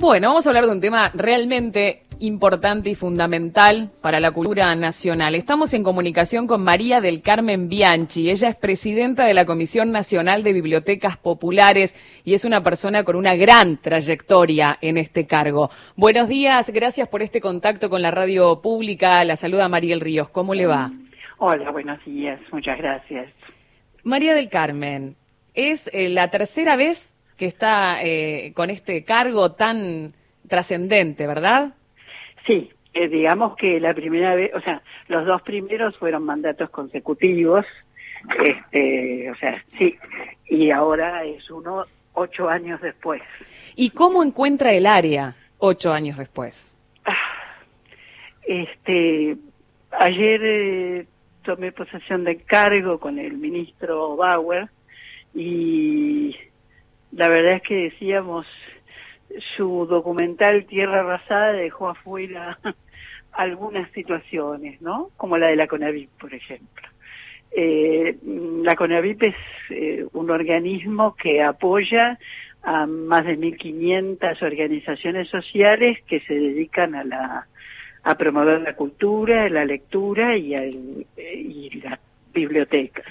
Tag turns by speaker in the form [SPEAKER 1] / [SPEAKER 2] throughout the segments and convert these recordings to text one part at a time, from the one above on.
[SPEAKER 1] Bueno, vamos a hablar de un tema realmente importante y fundamental para la cultura nacional. Estamos en comunicación con María del Carmen Bianchi. Ella es presidenta de la Comisión Nacional de Bibliotecas Populares y es una persona con una gran trayectoria en este cargo. Buenos días, gracias por este contacto con la radio pública. La saluda Mariel Ríos. ¿Cómo le va?
[SPEAKER 2] Hola, buenos días. Muchas gracias.
[SPEAKER 1] María del Carmen, es la tercera vez que está con este cargo tan trascendente, ¿verdad?
[SPEAKER 2] Sí, digamos que la primera vez, o sea, los dos primeros fueron mandatos consecutivos, sí, y ahora es uno 8 años después.
[SPEAKER 1] ¿Y cómo encuentra el área 8 años después?
[SPEAKER 2] Ayer tomé posesión del cargo con el ministro Bauer y la verdad es que decíamos, su documental Tierra Arrasada dejó afuera algunas situaciones, ¿no? Como la de la CONAVIP, por ejemplo. La CONAVIP es un organismo que apoya a más de 1.500 organizaciones sociales que se dedican a promover la cultura, la lectura y las bibliotecas.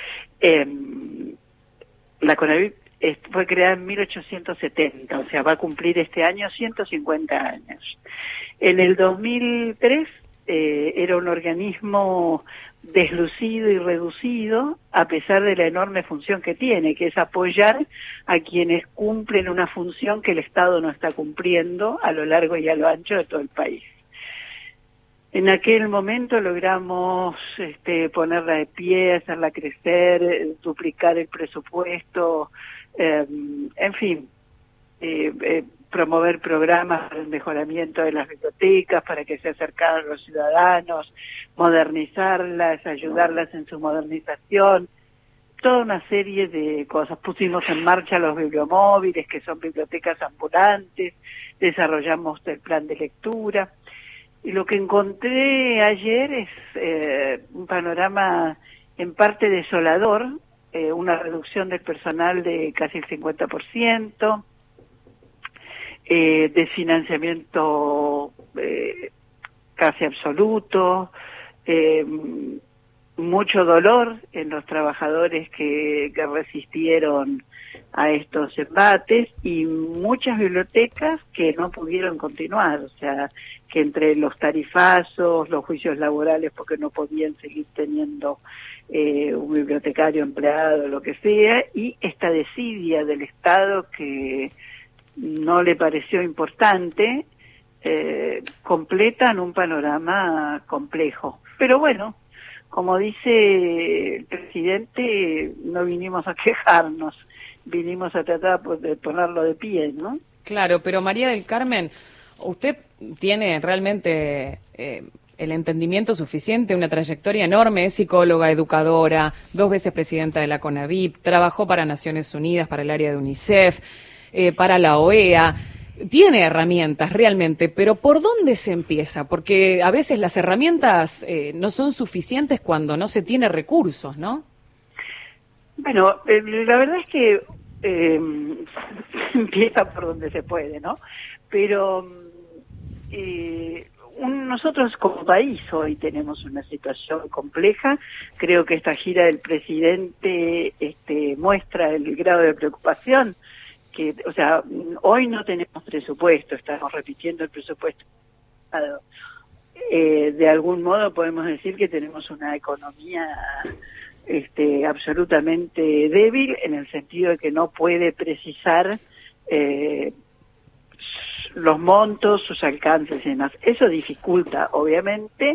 [SPEAKER 2] La CONAVIP fue creada en 1870, o sea, va a cumplir este año 150 años. En el 2003 era un organismo deslucido y reducido, a pesar de la enorme función que tiene, que es apoyar a quienes cumplen una función que el Estado no está cumpliendo a lo largo y a lo ancho de todo el país. En aquel momento logramos ponerla de pie, hacerla crecer, duplicar el presupuesto, en fin, promover programas para el mejoramiento de las bibliotecas, para que se acercaran a los ciudadanos, modernizarlas, ayudarlas en su modernización, toda una serie de cosas. Pusimos en marcha los bibliomóviles, que son bibliotecas ambulantes, desarrollamos el plan de lectura. Y lo que encontré ayer es un panorama en parte desolador, una reducción del personal de casi el 50%, desfinanciamiento casi absoluto, mucho dolor en los trabajadores que resistieron a estos embates y muchas bibliotecas que no pudieron continuar, o sea, que entre los tarifazos, los juicios laborales porque no podían seguir teniendo un bibliotecario empleado, lo que sea, y esta desidia del Estado que no le pareció importante, completan un panorama complejo. Pero bueno, como dice el presidente, no vinimos a quejarnos, vinimos a tratar de ponerlo de pie, ¿no?
[SPEAKER 1] Claro, pero María del Carmen, usted tiene realmente el entendimiento suficiente, una trayectoria enorme, es psicóloga, educadora, 2 veces presidenta de la CONAVIP, trabajó para Naciones Unidas, para el área de UNICEF, para la OEA. Tiene herramientas realmente, pero ¿por dónde se empieza? Porque a veces las herramientas no son suficientes cuando no se tiene recursos, ¿no? Bueno,
[SPEAKER 2] la verdad es que empieza por donde se puede, ¿no? Pero nosotros como país hoy tenemos una situación compleja. Creo que esta gira del presidente muestra el grado de preocupación que, o sea, hoy no tenemos presupuesto, estamos repitiendo el presupuesto. De algún modo podemos decir que tenemos una economía absolutamente débil, en el sentido de que no puede precisar los montos, sus alcances y demás. Eso dificulta, obviamente,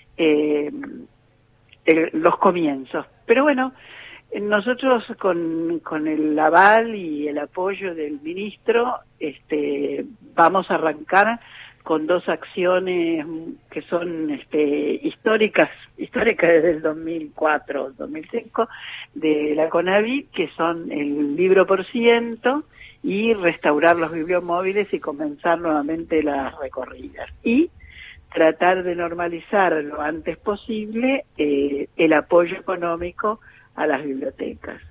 [SPEAKER 2] los comienzos. Pero bueno, nosotros con el aval y el apoyo del ministro vamos a arrancar con 2 acciones que son históricas desde el 2004, 2005, de la CONAVIP, que son el libro por ciento y restaurar los bibliomóviles y comenzar nuevamente las recorridas. Y tratar de normalizar lo antes posible el apoyo económico a las bibliotecas.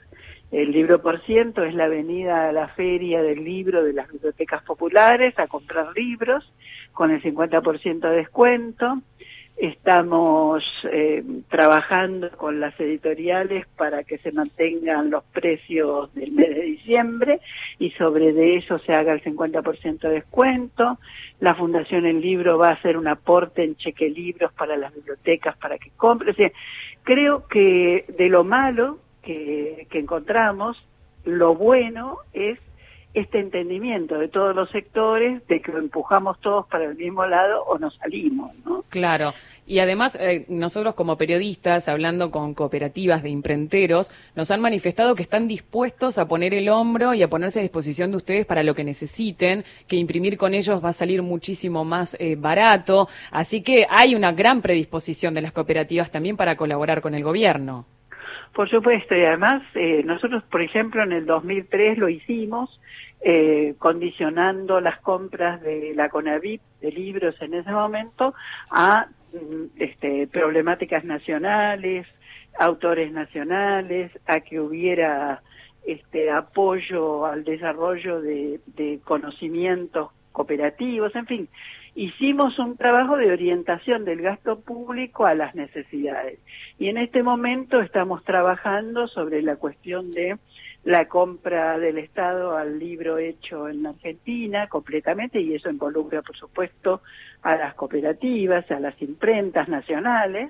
[SPEAKER 2] El libro por ciento es la venida a la feria del libro de las bibliotecas populares a comprar libros con el 50% de descuento. Estamos trabajando con las editoriales para que se mantengan los precios del mes de diciembre y sobre de eso se haga el 50% de descuento. La Fundación El Libro va a hacer un aporte en cheque libros para las bibliotecas para que compren. O sea, creo que de lo malo que encontramos, lo bueno es este entendimiento de todos los sectores de que lo empujamos todos para el mismo lado o nos salimos, ¿no?
[SPEAKER 1] Claro, y además nosotros como periodistas, hablando con cooperativas de imprenteros, nos han manifestado que están dispuestos a poner el hombro y a ponerse a disposición de ustedes para lo que necesiten, que imprimir con ellos va a salir muchísimo más barato, así que hay una gran predisposición de las cooperativas también para colaborar con el gobierno.
[SPEAKER 2] Por supuesto, y además nosotros, por ejemplo, en el 2003 lo hicimos, condicionando las compras de la CONAVIP de libros en ese momento a problemáticas nacionales, autores nacionales, a que hubiera apoyo al desarrollo de conocimientos cooperativos, en fin. Hicimos un trabajo de orientación del gasto público a las necesidades. Y en este momento estamos trabajando sobre la cuestión de la compra del Estado al libro hecho en Argentina completamente, y eso involucra, por supuesto, a las cooperativas, a las imprentas nacionales.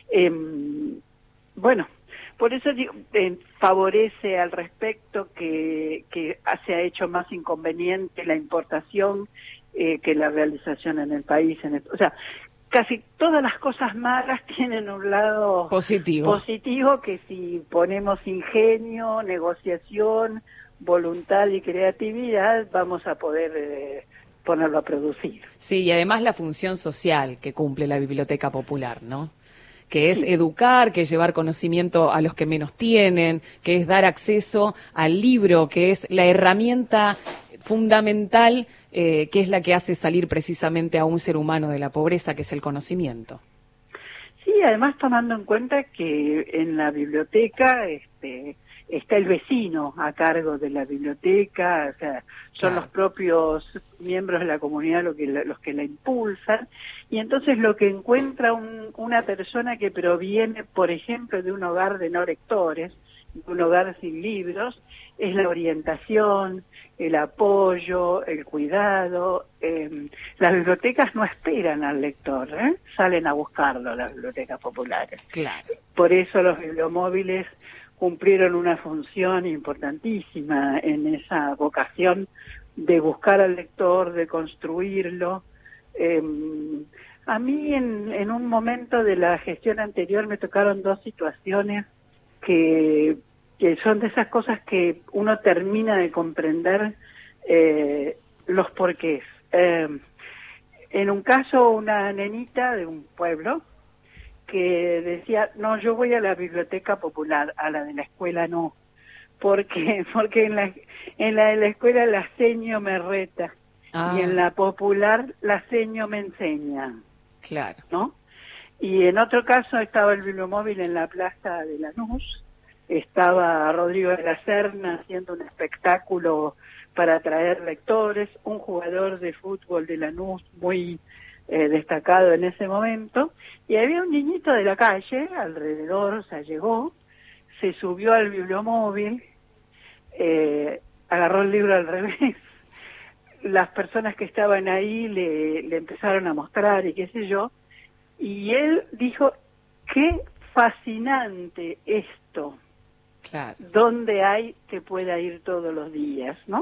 [SPEAKER 2] Bueno, por eso digo, favorece al respecto que se ha hecho más inconveniente la importación que la realización en el país. O sea, casi todas las cosas malas tienen un lado positivo que si ponemos ingenio, negociación, voluntad y creatividad vamos a poder ponerlo a producir.
[SPEAKER 1] Sí, y además la función social que cumple la Biblioteca Popular, ¿no? Que es educar, que es llevar conocimiento a los que menos tienen, que es dar acceso al libro, que es la herramienta fundamental que es la que hace salir precisamente a un ser humano de la pobreza, que es el conocimiento.
[SPEAKER 2] Sí, además tomando en cuenta que en la biblioteca está el vecino a cargo de la biblioteca, o sea, son los propios miembros de la comunidad los que la impulsan, y entonces lo que encuentra una persona que proviene, por ejemplo, de un hogar de no lectores, de un hogar sin libros, es la orientación, el apoyo, el cuidado. Las bibliotecas no esperan al lector, salen a buscarlo, las bibliotecas populares.
[SPEAKER 1] Claro.
[SPEAKER 2] Por eso los bibliomóviles cumplieron una función importantísima en esa vocación de buscar al lector, de construirlo. A mí en un momento de la gestión anterior me tocaron dos situaciones que son de esas cosas que uno termina de comprender los porqués. En un caso, una nenita de un pueblo que decía, no, yo voy a la biblioteca popular, a la de la escuela no, porque en la de la escuela la seño me reta y en la popular la seño me enseña.
[SPEAKER 1] Claro.
[SPEAKER 2] ¿No? Y en otro caso estaba el bibliomóvil en la plaza de Lanús, estaba Rodrigo de la Serna haciendo un espectáculo para atraer lectores, un jugador de fútbol de Lanús muy destacado en ese momento, y había un niñito de la calle alrededor, o sea, llegó, se subió al bibliomóvil, agarró el libro al revés, las personas que estaban ahí le empezaron a mostrar y qué sé yo, y él dijo, qué fascinante esto.
[SPEAKER 1] Claro.
[SPEAKER 2] Donde hay que pueda ir todos los días, ¿no?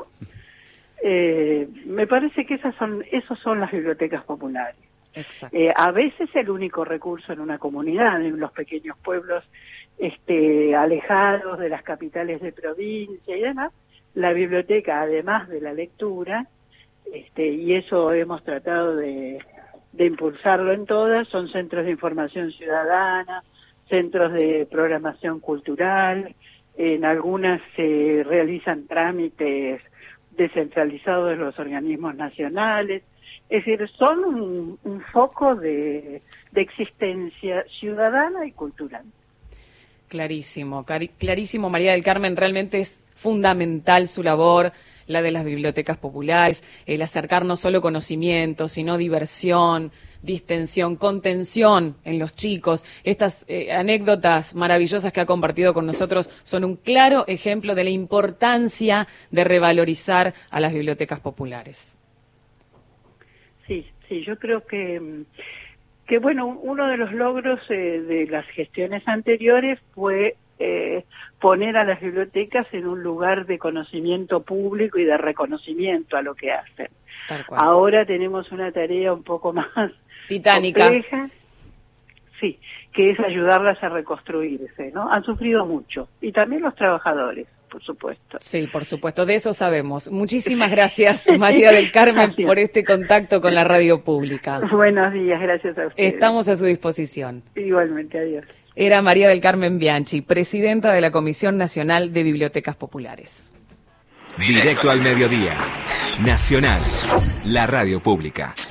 [SPEAKER 2] Me parece que esos son las bibliotecas populares.
[SPEAKER 1] Exacto.
[SPEAKER 2] A veces el único recurso en una comunidad, en los pequeños pueblos alejados de las capitales de provincia y demás, la biblioteca, además de la lectura, y eso hemos tratado de impulsarlo en todas, son centros de información ciudadana, centros de programación cultural, en algunas se realizan trámites descentralizados de los organismos nacionales, es decir, son un foco de existencia ciudadana y cultural.
[SPEAKER 1] Clarísimo, clarísimo, María del Carmen. Realmente es fundamental su labor, la de las bibliotecas populares, el acercar no solo conocimiento, sino diversión, distensión, contención en los chicos. Estas anécdotas maravillosas que ha compartido con nosotros son un claro ejemplo de la importancia de revalorizar a las bibliotecas populares.
[SPEAKER 2] Sí, yo creo que bueno, uno de los logros de las gestiones anteriores fue poner a las bibliotecas en un lugar de conocimiento público y de reconocimiento a lo que hacen. Ahora tenemos una tarea un poco más
[SPEAKER 1] titánica,
[SPEAKER 2] compleja, sí, que es ayudarlas a reconstruirse, ¿no? Han sufrido mucho, y también los trabajadores, por supuesto.
[SPEAKER 1] Sí, por supuesto, de eso sabemos. Muchísimas gracias, María del Carmen, por este contacto con la radio pública.
[SPEAKER 2] Buenos días, gracias a ustedes.
[SPEAKER 1] Estamos a su disposición.
[SPEAKER 2] Igualmente, adiós.
[SPEAKER 1] Era María del Carmen Bianchi, presidenta de la Comisión Nacional de Bibliotecas Populares.
[SPEAKER 3] Directo al mediodía. Nacional, la radio pública.